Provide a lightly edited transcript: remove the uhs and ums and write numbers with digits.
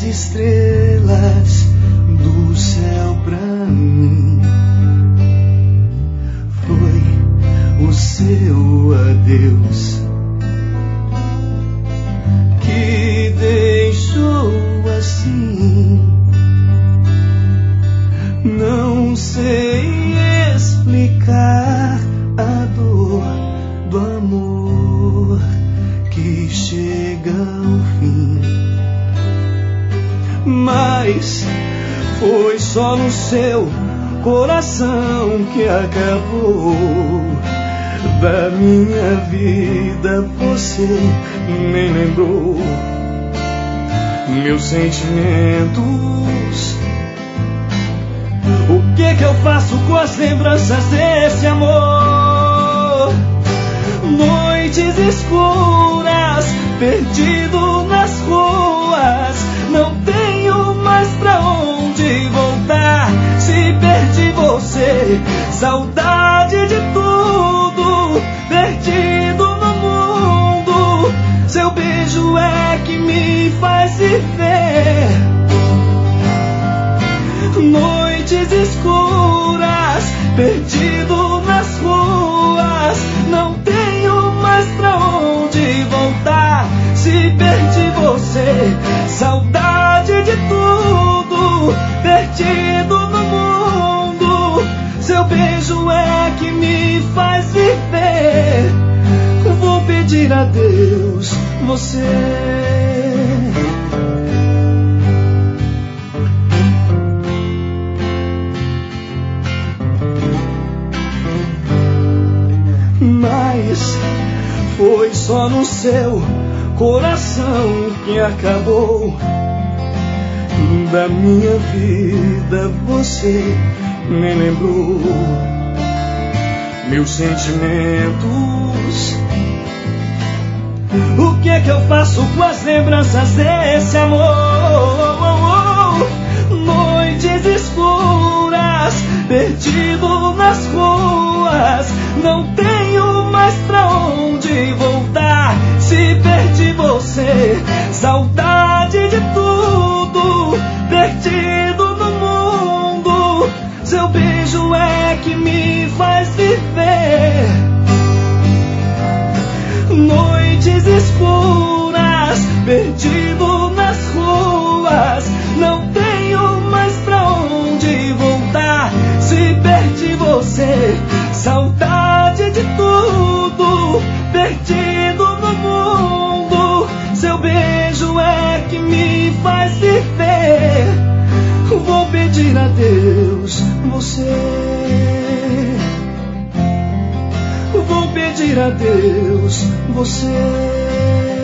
estrelas do céu pra mim. Foi o seu adeus que deixou assim. Não sei explicar a dor do amor que chega ao fim, mas foi só no seu coração que acabou. Da minha vida você nem lembrou. Meus sentimentos, o que eu faço com as lembranças desse amor? Noites escuras, perdido nas ruas, não tenho mais pra onde voltar. Se perdi você, saudade de tudo, perdido no mundo. Seu beijo é que me faz viver. Noites escuras, perdido nas ruas, não tenho mais pra onde voltar. Se perdi você, saudade de tudo, perdido no mundo. Seu beijo é que me faz viver. Vou pedir a Deus você. Mas foi só no seu coração que acabou. Da minha vida você nem lembrou. Meus sentimentos, o que eu faço com as lembranças desse amor? Noites escuras, perdido nas ruas, não tenho mais pra onde voltar. Se perdi você, saudade de tudo, perdido no mundo. Seu beijo é que me faz viver. Noites escuras, perdido nas ruas, não tenho mais pra onde voltar. Se perdi você, saudade de tudo, perdido no mundo. Seu beijo é que me faz viver. Vou pedir a Deus você. Vou pedir a Deus você.